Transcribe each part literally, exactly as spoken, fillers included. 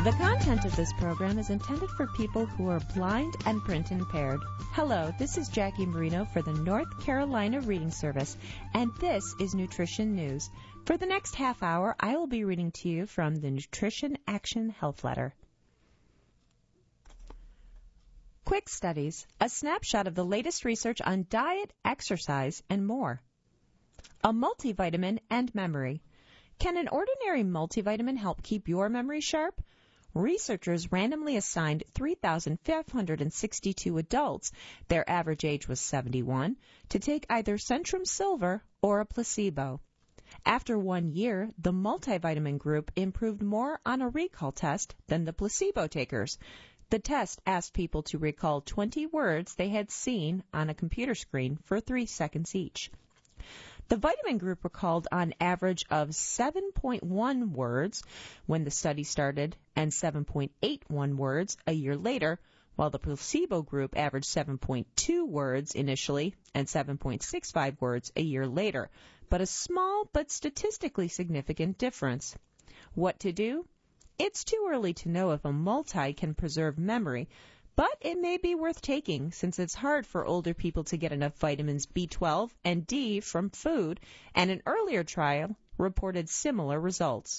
The content of this program is intended for people who are blind and print impaired. Hello, this is Jackie Marino for the North Carolina Reading Service, and this is Nutrition News. For the next half hour, I will be reading to you from the Nutrition Action Health Letter. Quick Studies, a snapshot of the latest research on diet, exercise, and more. A multivitamin and memory. Can an ordinary multivitamin help keep your memory sharp? Researchers randomly assigned three thousand five hundred sixty-two adults, their average age was seventy-one, to take either Centrum Silver or a placebo. After one year, the multivitamin group improved more on a recall test than the placebo takers. The test asked people to recall twenty words they had seen on a computer screen for three seconds each. The vitamin group recalled on average of seven point one words when the study started and seven point eight one words a year later, while the placebo group averaged seven point two words initially and seven point six five words a year later, but a small but statistically significant difference. What to do? It's too early to know if a multi can preserve memory, but it may be worth taking since it's hard for older people to get enough vitamins B twelve and D from food, and an earlier trial reported similar results.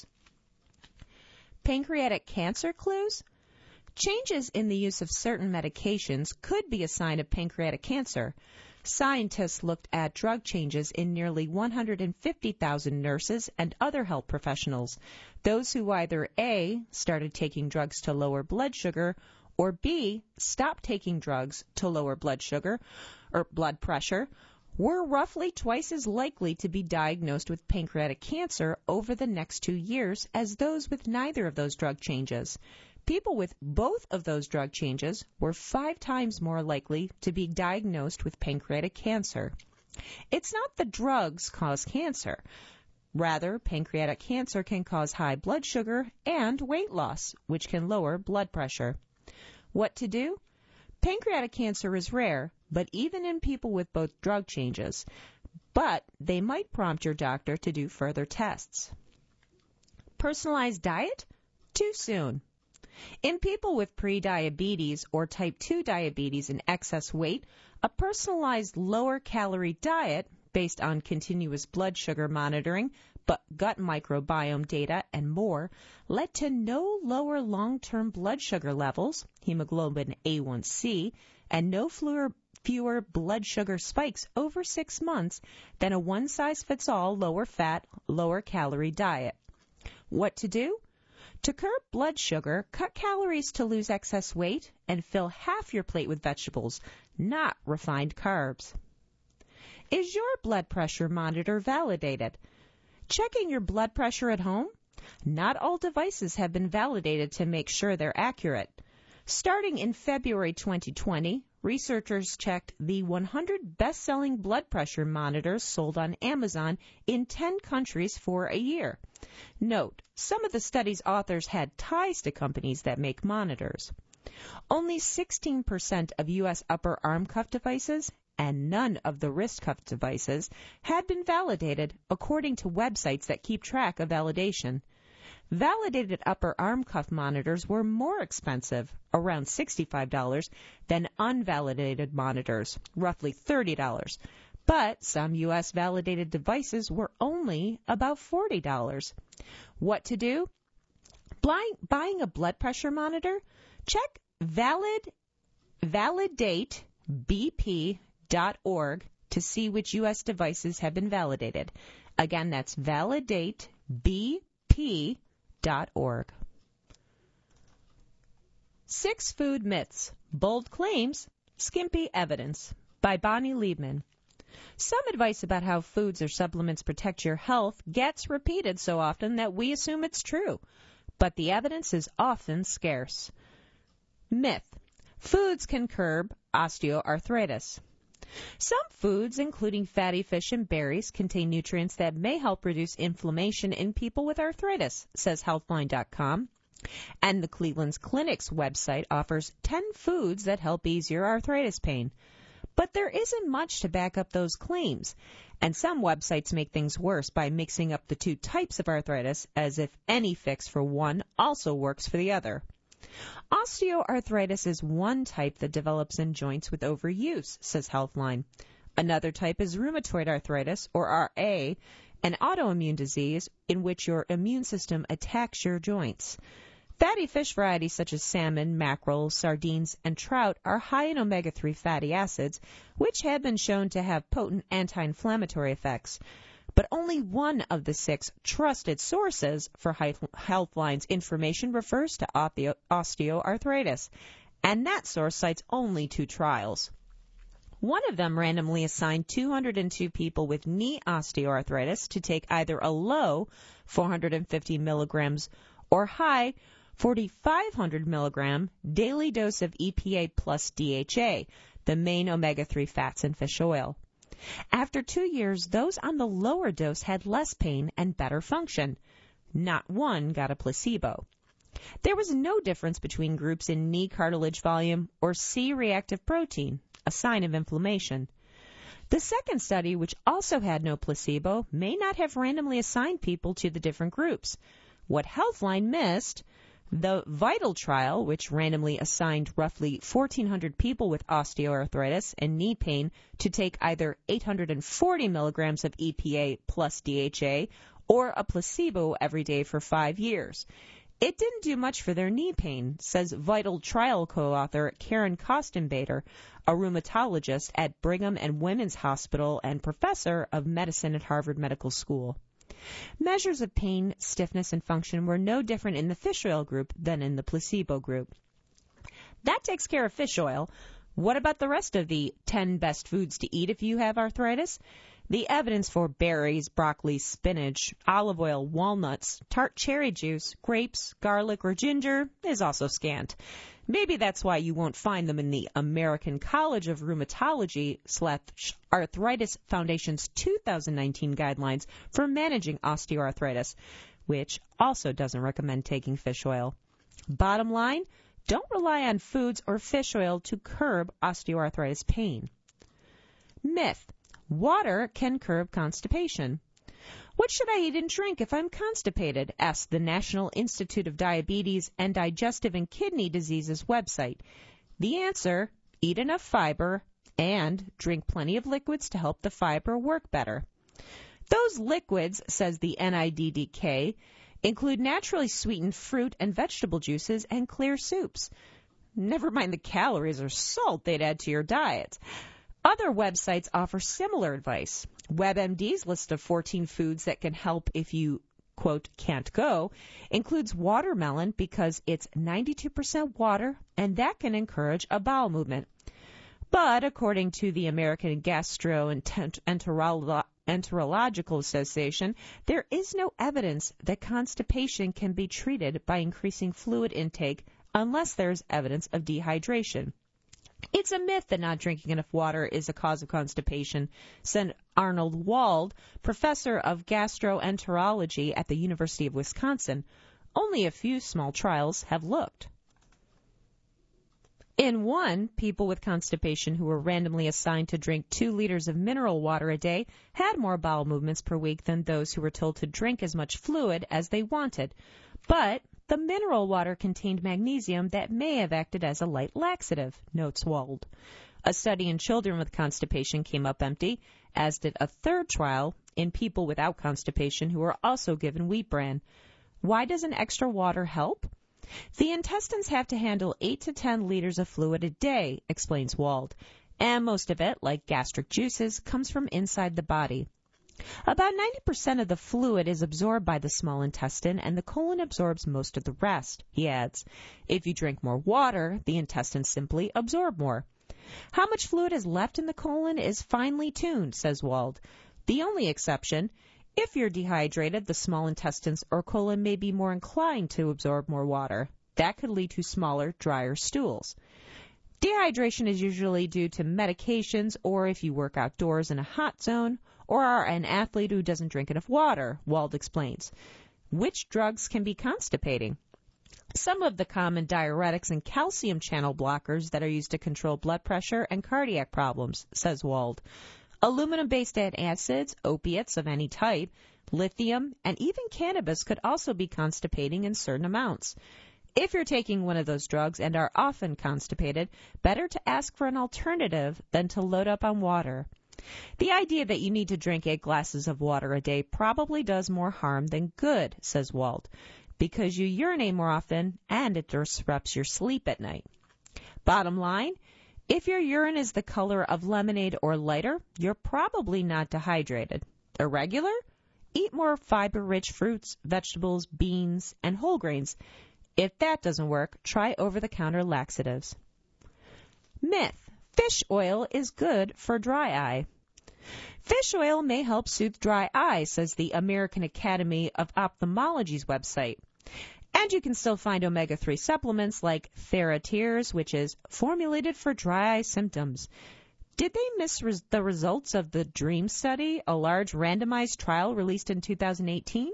Pancreatic cancer clues? Changes in the use of certain medications could be a sign of pancreatic cancer. Scientists looked at drug changes in nearly one hundred fifty thousand nurses and other health professionals, those who either A, started taking drugs to lower blood sugar, or B, stopped taking drugs to lower blood sugar or blood pressure, were roughly twice as likely to be diagnosed with pancreatic cancer over the next two years as those with neither of those drug changes. People with both of those drug changes were five times more likely to be diagnosed with pancreatic cancer. It's not the drugs cause cancer. Rather, pancreatic cancer can cause high blood sugar and weight loss, which can lower blood pressure. What to do? Pancreatic cancer is rare, but even in people with both drug changes. But they might prompt your doctor to do further tests. Personalized diet? Too soon. In people with prediabetes or type two diabetes and excess weight, a personalized lower-calorie diet based on continuous blood sugar monitoring, but gut microbiome data, and more, led to no lower long-term blood sugar levels, hemoglobin A one C, and no fewer, fewer blood sugar spikes over six months than a one-size-fits-all lower-fat, lower-calorie diet. What to do? To curb blood sugar, cut calories to lose excess weight and fill half your plate with vegetables, not refined carbs. Is your blood pressure monitor validated? Checking your blood pressure at home? Not all devices have been validated to make sure they're accurate. Starting in February twenty twenty, researchers checked the one hundred best-selling blood pressure monitors sold on Amazon in ten countries for a year. Note, some of the study's authors had ties to companies that make monitors. Only sixteen percent of U S upper arm cuff devices and none of the wrist cuff devices had been validated according to websites that keep track of validation. Validated upper arm cuff monitors were more expensive, around sixty-five dollars, than unvalidated monitors, roughly thirty dollars. But some U S validated devices were only about forty dollars. What to do? Buying, buying a blood pressure monitor? Check valid, validate B P dot org to see which U S devices have been validated. Again, that's validate B P dot org. Six Food Myths, Bold Claims, Skimpy Evidence by Bonnie Liebman. Some advice about how foods or supplements protect your health gets repeated so often that we assume it's true, but the evidence is often scarce. Myth: foods can curb osteoarthritis. Some foods, including fatty fish and berries, contain nutrients that may help reduce inflammation in people with arthritis, says Healthline dot com. And the Cleveland Clinic's website offers ten foods that help ease your arthritis pain. But there isn't much to back up those claims, and some websites make things worse by mixing up the two types of arthritis as if any fix for one also works for the other. Osteoarthritis is one type that develops in joints with overuse, says Healthline. Another type is rheumatoid arthritis, or R A, an autoimmune disease in which your immune system attacks your joints. Fatty fish varieties such as salmon, mackerel, sardines, and trout are high in omega three fatty acids, which have been shown to have potent anti-inflammatory effects. But only one of the six trusted sources for Healthline's information refers to osteoarthritis, and that source cites only two trials. One of them randomly assigned two hundred two people with knee osteoarthritis to take either a low four hundred fifty milligrams or high forty-five hundred milligram daily dose of E P A plus D H A, the main omega three fats in fish oil. After two years, those on the lower dose had less pain and better function. Not one got a placebo. There was no difference between groups in knee cartilage volume or C-reactive protein, a sign of inflammation. The second study, which also had no placebo, may not have randomly assigned people to the different groups. What Healthline missed, the VITAL trial, which randomly assigned roughly fourteen hundred people with osteoarthritis and knee pain to take either eight hundred forty milligrams of E P A plus D H A or a placebo every day for five years. It didn't do much for their knee pain, says VITAL trial co-author Karen Kostenbader, a rheumatologist at Brigham and Women's Hospital and professor of medicine at Harvard Medical School. Measures of pain, stiffness, and function were no different in the fish oil group than in the placebo group. That takes care of fish oil. What about the rest of the ten best foods to eat if you have arthritis? The evidence for berries, broccoli, spinach, olive oil, walnuts, tart cherry juice, grapes, garlic, or ginger is also scant. Maybe that's why you won't find them in the American College of Rheumatology slash Arthritis Foundation's two thousand nineteen guidelines for managing osteoarthritis, which also doesn't recommend taking fish oil. Bottom line, don't rely on foods or fish oil to curb osteoarthritis pain. Myth: water can curb constipation. What should I eat and drink if I'm constipated? Asked the National Institute of Diabetes and Digestive and Kidney Diseases website. The answer: eat enough fiber and drink plenty of liquids to help the fiber work better. Those liquids, says the N I D D K, include naturally sweetened fruit and vegetable juices and clear soups. Never mind the calories or salt they'd add to your diet. Other websites offer similar advice. WebMD's list of fourteen foods that can help if you, quote, can't go, includes watermelon because it's ninety-two percent water, and that can encourage a bowel movement. But according to the American Gastroenterological Association, there is no evidence that constipation can be treated by increasing fluid intake unless there's evidence of dehydration. It's a myth that not drinking enough water is a cause of constipation, said Arnold Wald, professor of gastroenterology at the University of Wisconsin. Only a few small trials have looked. In one, people with constipation who were randomly assigned to drink two liters of mineral water a day had more bowel movements per week than those who were told to drink as much fluid as they wanted. But the mineral water contained magnesium that may have acted as a light laxative, notes Wald. A study in children with constipation came up empty, as did a third trial in people without constipation who were also given wheat bran. Why doesn't extra water help? The intestines have to handle eight to ten liters of fluid a day, explains Wald, and most of it, like gastric juices, comes from inside the body. About ninety percent of the fluid is absorbed by the small intestine, and the colon absorbs most of the rest, he adds. If you drink more water, the intestines simply absorb more. How much fluid is left in the colon is finely tuned, says Wald. The only exception: if you're dehydrated, the small intestines or colon may be more inclined to absorb more water. That could lead to smaller, drier stools. Dehydration is usually due to medications or if you work outdoors in a hot zone or are an athlete who doesn't drink enough water, Wald explains. Which drugs can be constipating? some of the common diuretics and calcium channel blockers that are used to control blood pressure and cardiac problems, says Wald. Aluminum-based antacids, opiates of any type, lithium, and even cannabis could also be constipating in certain amounts. If you're taking one of those drugs and are often constipated, better to ask for an alternative than to load up on water. The idea that you need to drink eight glasses of water a day probably does more harm than good, says Wald, because you urinate more often and it disrupts your sleep at night. Bottom line, if your urine is the color of lemonade or lighter, you're probably not dehydrated. Irregular? Eat more fiber-rich fruits, vegetables, beans, and whole grains. If that doesn't work, try over-the-counter laxatives. Myth: fish oil is good for dry eye. Fish oil may help soothe dry eye, says the American Academy of Ophthalmology's website. And you can still find omega three supplements like TheraTears, which is formulated for dry eye symptoms. Did they miss res- the results of the DREAM study, a large randomized trial released in two thousand eighteen?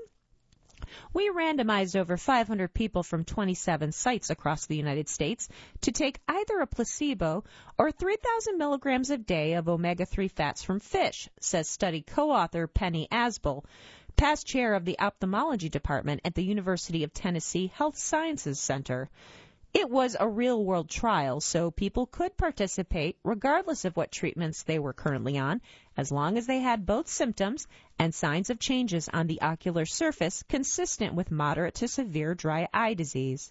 We randomized over five hundred people from twenty-seven sites across the United States to take either a placebo or three thousand milligrams a day of omega three fats from fish, says study co-author Penny Asbel, past chair of the ophthalmology department at the University of Tennessee Health Sciences Center. It was a real-world trial, so people could participate regardless of what treatments they were currently on, as long as they had both symptoms and signs of changes on the ocular surface consistent with moderate to severe dry eye disease.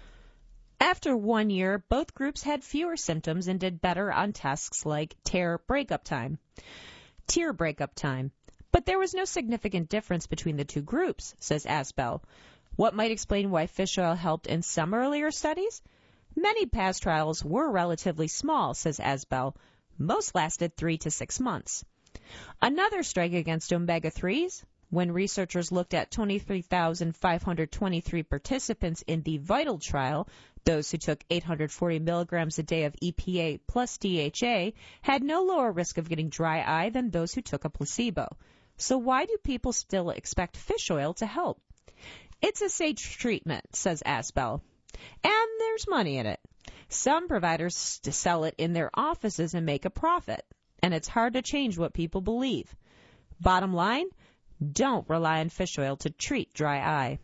After one year, both groups had fewer symptoms and did better on tests like tear breakup time, tear breakup time. But there was no significant difference between the two groups, says Asbel. What might explain why fish oil helped in some earlier studies? Many past trials were relatively small, says Asbel. Most lasted three to six months. Another strike against omega threes, when researchers looked at twenty-three thousand five hundred twenty-three participants in the VITAL trial, those who took eight hundred forty milligrams a day of E P A plus D H A had no lower risk of getting dry eye than those who took a placebo. So why do people still expect fish oil to help? It's a safe treatment, says Asbel, and there's money in it. Some providers sell it in their offices and make a profit, and it's hard to change what people believe. Bottom line, don't rely on fish oil to treat dry eye.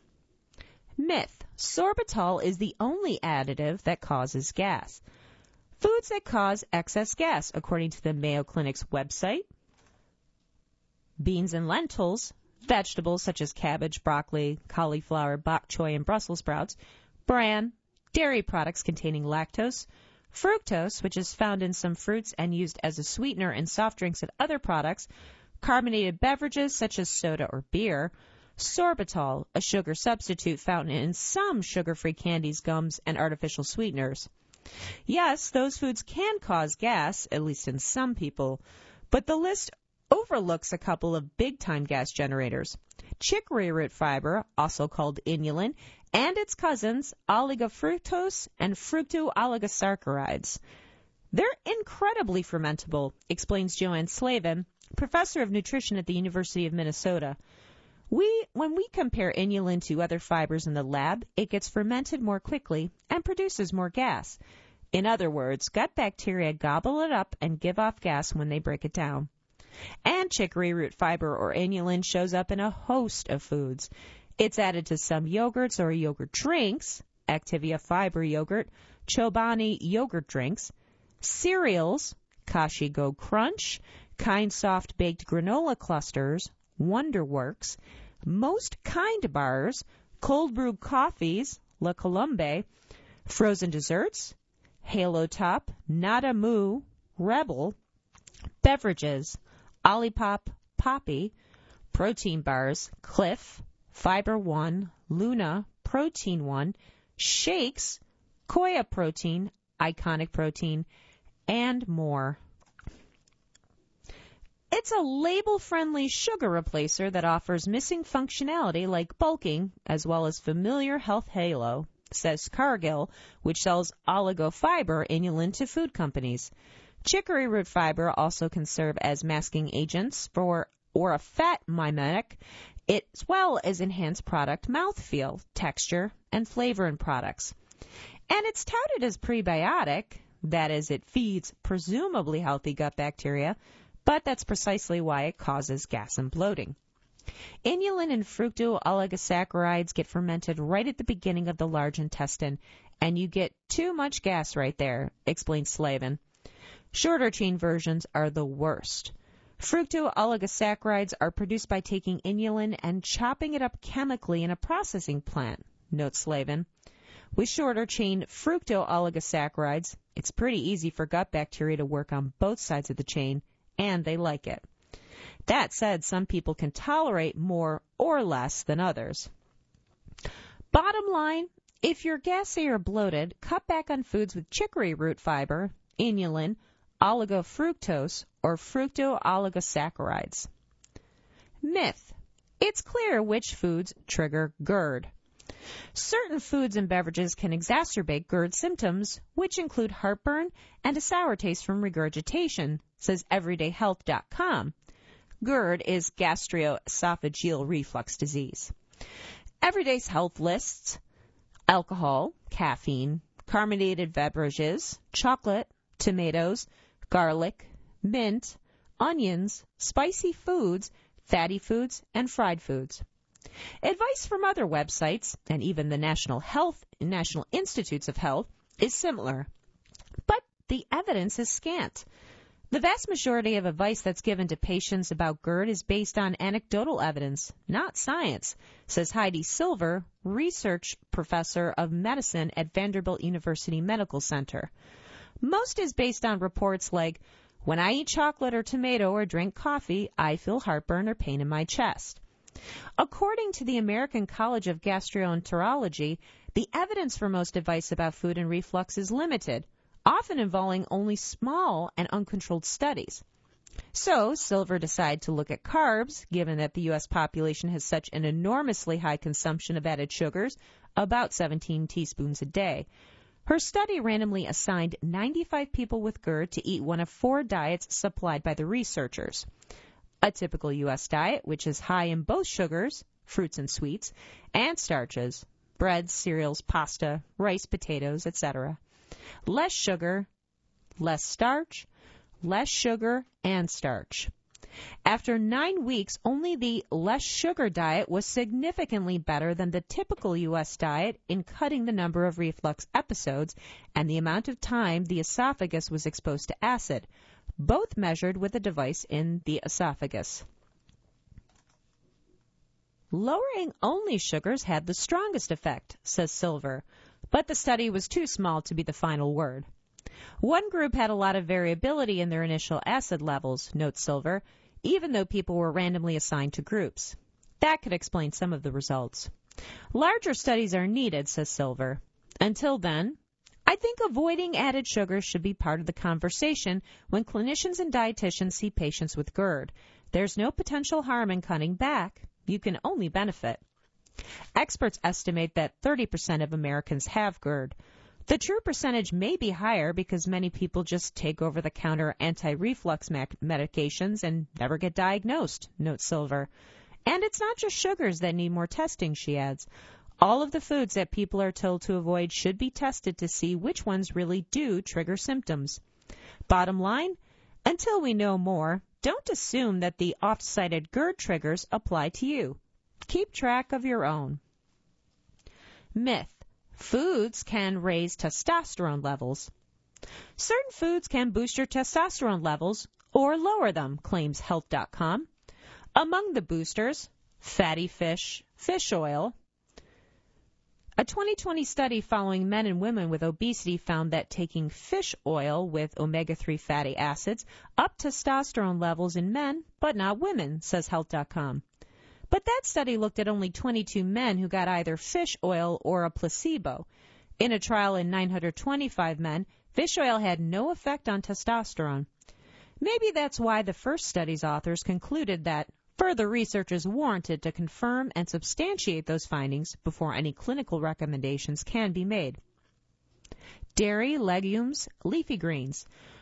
Myth: sorbitol is the only additive that causes gas. Foods that cause excess gas, according to the Mayo Clinic's website: beans and lentils, vegetables such as cabbage, broccoli, cauliflower, bok choy, and Brussels sprouts, bran, dairy products containing lactose, fructose, which is found in some fruits and used as a sweetener in soft drinks and other products, carbonated beverages such as soda or beer, sorbitol, a sugar substitute found in some sugar-free candies, gums, and artificial sweeteners. Yes, those foods can cause gas, at least in some people, but the list overlooks a couple of big-time gas generators: chicory root fiber, also called inulin, and its cousins, oligofructose and fructooligosaccharides. They're incredibly fermentable, explains Joanne Slavin, professor of nutrition at the University of Minnesota. We, when we compare inulin to other fibers in the lab, it gets fermented more quickly and produces more gas. In other words, gut bacteria gobble it up and give off gas when they break it down. And chicory root fiber or inulin shows up in a host of foods. It's added to some yogurts or yogurt drinks, Activia fiber yogurt, Chobani yogurt drinks, cereals, Kashi Go Crunch, Kind Soft baked granola clusters, Wonderworks, most Kind bars, cold brewed coffees, La Colombe, frozen desserts, Halo Top, Nada Moo, Rebel, beverages, Olipop, Poppy, protein bars, Cliff, Fiber One, Luna, Protein One, shakes, Koya Protein, Iconic Protein, and more. It's a label-friendly sugar replacer that offers missing functionality like bulking, as well as familiar health halo, says Cargill, which sells oligofiber inulin to food companies. Chicory root fiber also can serve as masking agents for or a fat mimetic, as well as enhance product mouthfeel, texture, and flavor in products. And it's touted as prebiotic, that is, it feeds presumably healthy gut bacteria, but that's precisely why it causes gas and bloating. Inulin and fructooligosaccharides get fermented right at the beginning of the large intestine, and you get too much gas right there, explains Slavin. Shorter chain versions are the worst. Fructooligosaccharides are produced by taking inulin and chopping it up chemically in a processing plant, notes Slavin. With shorter chain fructooligosaccharides, it's pretty easy for gut bacteria to work on both sides of the chain, and they like it. That said, some people can tolerate more or less than others. Bottom line, if you're gassy or bloated, cut back on foods with chicory root fiber, inulin, oligofructose, or fructooligosaccharides. Myth. It's clear which foods trigger GERD. Certain foods and beverages can exacerbate GERD symptoms, which include heartburn and a sour taste from regurgitation, says everyday health dot com. GERD is gastroesophageal reflux disease. Everyday's Health lists alcohol, caffeine, carbonated beverages, chocolate, tomatoes, garlic, mint, onions, spicy foods, fatty foods, and fried foods. Advice from other websites, and even the National Health National Institutes of Health, is similar, but the evidence is scant. The vast majority of advice that's given to patients about GERD is based on anecdotal evidence, not science, says Heidi Silver, research professor of medicine at Vanderbilt University Medical Center. Most is based on reports like, when I eat chocolate or tomato or drink coffee, I feel heartburn or pain in my chest. According to the American College of Gastroenterology, the evidence for most advice about food and reflux is limited, often involving only small and uncontrolled studies. So, Silver decided to look at carbs, given that the U S population has such an enormously high consumption of added sugars, about seventeen teaspoons a day. Her study randomly assigned ninety-five people with GERD to eat one of four diets supplied by the researchers. A typical U S diet, which is high in both sugars, fruits and sweets, and starches, breads, cereals, pasta, rice, potatoes, et cetera. Less sugar, less starch, less sugar, and starch. After nine weeks, only the less sugar diet was significantly better than the typical U S diet in cutting the number of reflux episodes and the amount of time the esophagus was exposed to acid, both measured with a device in the esophagus. Lowering only sugars had the strongest effect, says Silver, but the study was too small to be the final word. One group had a lot of variability in their initial acid levels, notes Silver, even though people were randomly assigned to groups. That could explain some of the results. Larger studies are needed, says Silver. Until then, I think avoiding added sugars should be part of the conversation when clinicians and dietitians see patients with GERD. There's no potential harm in cutting back. You can only benefit. Experts estimate that thirty percent of Americans have GERD. The true percentage may be higher because many people just take over-the-counter anti-reflux medications and never get diagnosed, notes Silver. And it's not just sugars that need more testing, she adds. All of the foods that people are told to avoid should be tested to see which ones really do trigger symptoms. Bottom line, until we know more, don't assume that the oft-cited GERD triggers apply to you. Keep track of your own. Myth. Foods can raise testosterone levels. Certain foods can boost your testosterone levels or lower them, claims health dot com. Among the boosters, fatty fish, fish oil. A twenty twenty study following men and women with obesity found that taking fish oil with omega three fatty acids upped testosterone levels in men, but not women, says health dot com. But that study looked at only twenty-two men who got either fish oil or a placebo. In a trial in nine hundred twenty-five men, fish oil had no effect on testosterone. Maybe that's why the first study's authors concluded that further research is warranted to confirm and substantiate those findings before any clinical recommendations can be made. Dairy, legumes, leafy greens.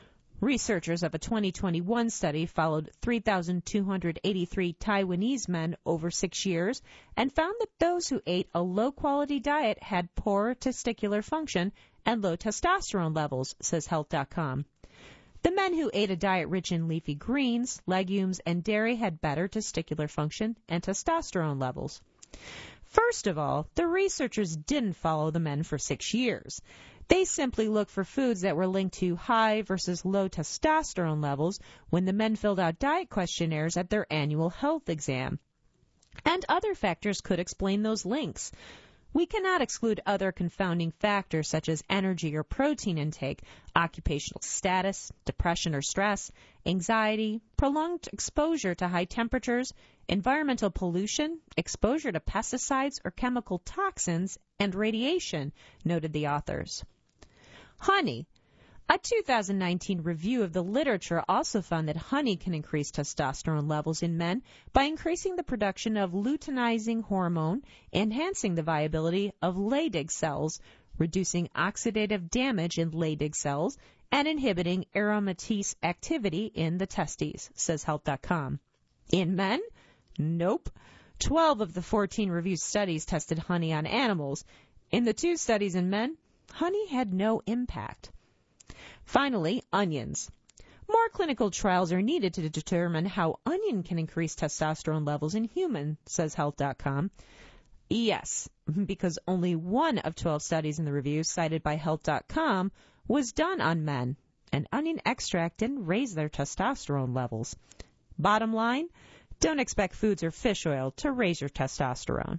Researchers of a twenty twenty-one study followed three thousand two hundred eighty-three Taiwanese men over six years and found that those who ate a low-quality diet had poor testicular function and low testosterone levels, says health dot com. The men who ate a diet rich in leafy greens, legumes, and dairy had better testicular function and testosterone levels. First of all, the researchers didn't follow the men for six years. They simply looked for foods that were linked to high versus low testosterone levels when the men filled out diet questionnaires at their annual health exam. And other factors could explain those links. We cannot exclude other confounding factors such as energy or protein intake, occupational status, depression or stress, anxiety, prolonged exposure to high temperatures, environmental pollution, exposure to pesticides or chemical toxins, and radiation, noted the authors. Honey. A two thousand nineteen review of the literature also found that honey can increase testosterone levels in men by increasing the production of luteinizing hormone, enhancing the viability of Leydig cells, reducing oxidative damage in Leydig cells, and inhibiting aromatase activity in the testes, says health dot com. In men? Nope. Twelve of the fourteen reviewed studies tested honey on animals. In the two studies in men, honey had no impact. Finally, onions. More clinical trials are needed to determine how onion can increase testosterone levels in humans, says health dot com. Yes, because only one of twelve studies in the review cited by health dot com was done on men, and onion extract didn't raise their testosterone levels. Bottom line, don't expect foods or fish oil to raise your testosterone.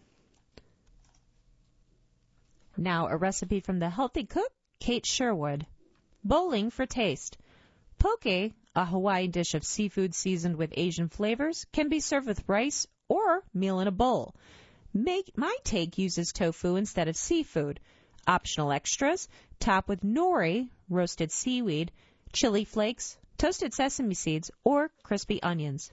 Now a recipe from the Healthy Cook, Kate Sherwood. Bowling for taste. Poke, a Hawaiian dish of seafood seasoned with Asian flavors, can be served with rice or meal in a bowl. Make, my take uses tofu instead of seafood. Optional extras, top with nori, roasted seaweed, chili flakes, toasted sesame seeds, or crispy onions.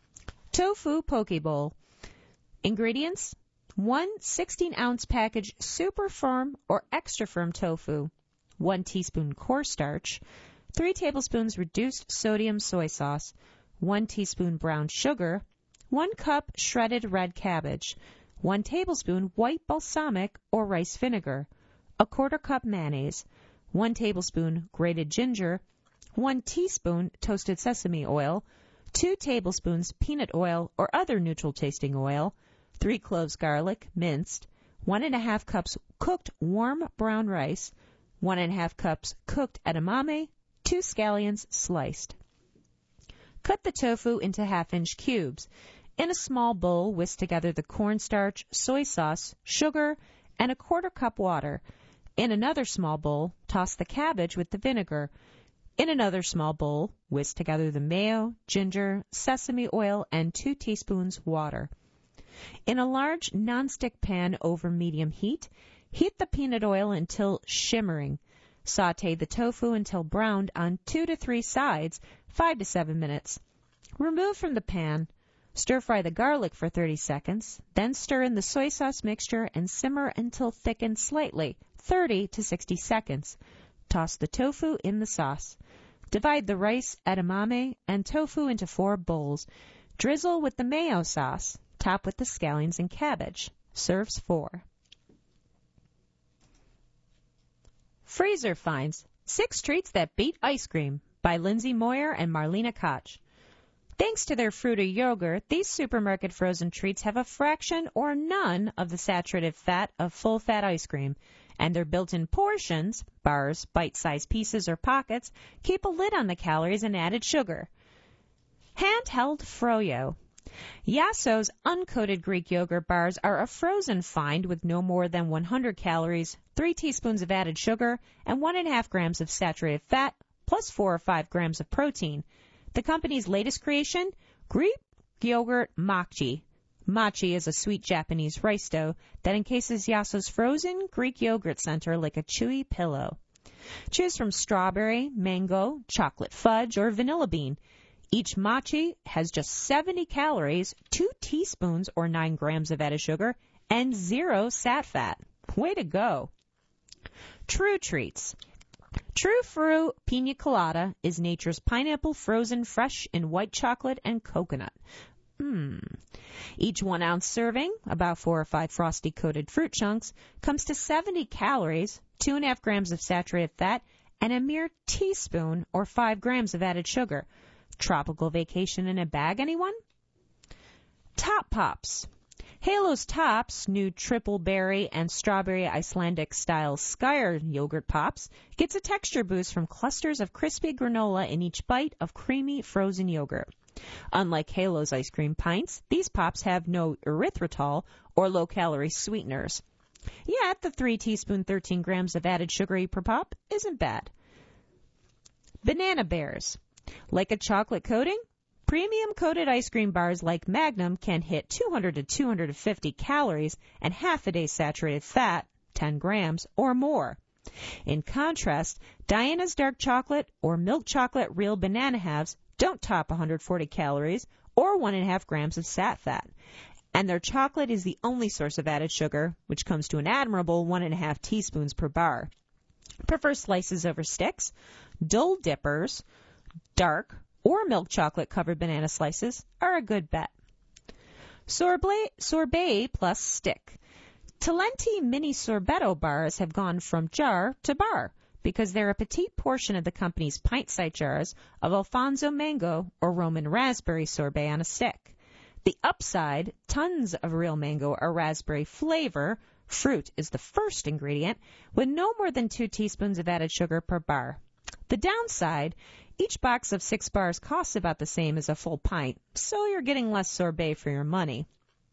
Tofu poke bowl. Ingredients: one sixteen-ounce package super firm or extra firm tofu, one teaspoon cornstarch, three tablespoons reduced sodium soy sauce, one teaspoon brown sugar, one cup shredded red cabbage, one tablespoon white balsamic or rice vinegar, a quarter cup mayonnaise, one tablespoon grated ginger, one teaspoon toasted sesame oil, two tablespoons peanut oil or other neutral tasting oil, three cloves garlic minced, one and a half cups cooked warm brown rice, one and a half cups cooked edamame, two scallions sliced. Cut the tofu into half-inch cubes. In a small bowl, whisk together the cornstarch, soy sauce, sugar, and a quarter cup water. In another small bowl, toss the cabbage with the vinegar. In another small bowl, whisk together the mayo, ginger, sesame oil, and two teaspoons water. In a large nonstick pan over medium heat, heat the peanut oil until shimmering. Sauté the tofu until browned on two to three sides, five to seven minutes. Remove from the pan. Stir-fry the garlic for thirty seconds, then stir in the soy sauce mixture and simmer until thickened slightly, thirty to sixty seconds. Toss the tofu in the sauce. Divide the rice, edamame, and tofu into four bowls. Drizzle with the mayo sauce. Top with the scallions and cabbage. Serves four. Freezer Finds, Six Treats That Beat Ice Cream by Lindsay Moyer and Marlena Koch. Thanks to their fruity yogurt, these supermarket frozen treats have a fraction or none of the saturated fat of full-fat ice cream, and their built-in portions, bars, bite-sized pieces, or pockets, keep a lid on the calories and added sugar. Handheld Froyo. Yasso's uncoated Greek yogurt bars are a frozen find with no more than one hundred calories, three teaspoons of added sugar, and one and a half grams of saturated fat, plus four or five grams of protein. The company's latest creation, Greek yogurt machi. Machi is a sweet Japanese rice dough that encases Yasso's frozen Greek yogurt center like a chewy pillow. Choose from strawberry, mango, chocolate fudge, or vanilla bean. Each machi has just seventy calories, two teaspoons or nine grams of added sugar, and zero sat fat. Way to go. True Treats. True Fruit Pina Colada is nature's pineapple frozen fresh in white chocolate and coconut. Mmm. Each one-ounce serving, about four or five frosty-coated fruit chunks, comes to seventy calories, two and a half grams of saturated fat, and a mere teaspoon or five grams of added sugar. Tropical vacation in a bag, anyone? Top Pops. Halo's Tops, new triple berry and strawberry Icelandic style Skyer yogurt pops, gets a texture boost from clusters of crispy granola in each bite of creamy frozen yogurt. Unlike Halo's ice cream pints, these pops have no erythritol or low-calorie sweeteners. Yet the three teaspoon, thirteen grams of added sugar per pop isn't bad. Banana Bears. Like a chocolate coating, premium-coated ice cream bars like Magnum can hit two hundred to two hundred fifty calories and half a day's saturated fat, ten grams, or more. In contrast, Diana's dark chocolate or milk chocolate real banana halves don't top one hundred forty calories or one and a half grams of sat fat. And their chocolate is the only source of added sugar, which comes to an admirable one and a half teaspoons per bar. Prefer slices over sticks? Dole Dippers, dark, or milk chocolate-covered banana slices are a good bet. Sorbet, sorbet plus stick. Talenti mini sorbetto bars have gone from jar to bar because they're a petite portion of the company's pint-sized jars of Alfonso mango or Roman raspberry sorbet on a stick. The upside, tons of real mango or raspberry flavor, fruit is the first ingredient, with no more than two teaspoons of added sugar per bar. The downside, each box of six bars costs about the same as a full pint, so you're getting less sorbet for your money.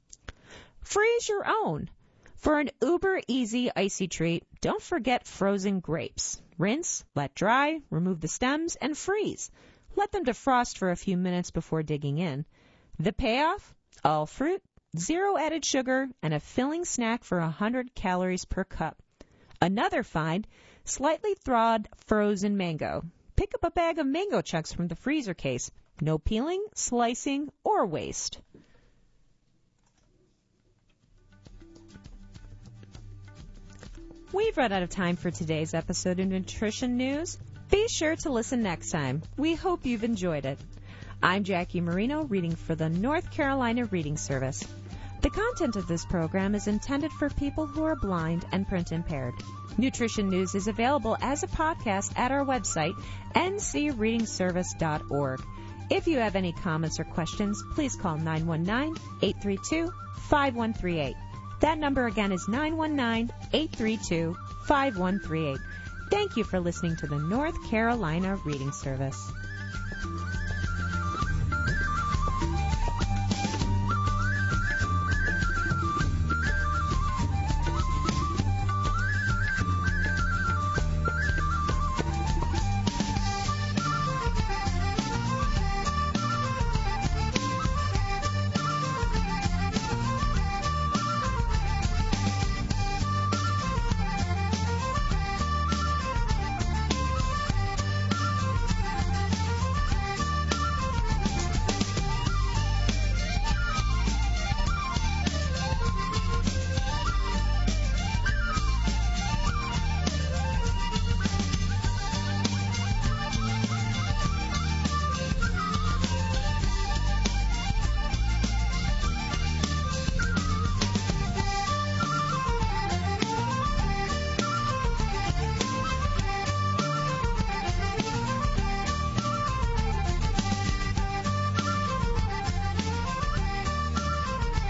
Freeze your own. For an uber-easy icy treat, don't forget frozen grapes. Rinse, let dry, remove the stems, and freeze. Let them defrost for a few minutes before digging in. The payoff? All fruit, zero added sugar, and a filling snack for one hundred calories per cup. Another find, slightly thawed frozen mango. Pick up a bag of mango chunks from the freezer case. No peeling, slicing, or waste. We've run out of time for today's episode of Nutrition News. Be sure to listen next time. We hope you've enjoyed it. I'm Jackie Marino, reading for the North Carolina Reading Service. The content of this program is intended for people who are blind and print impaired. Nutrition News is available as a podcast at our website, n c reading service dot org. If you have any comments or questions, please call nine one nine, eight three two, five one three eight. That number again is nine one nine, eight three two, five one three eight. Thank you for listening to the North Carolina Reading Service.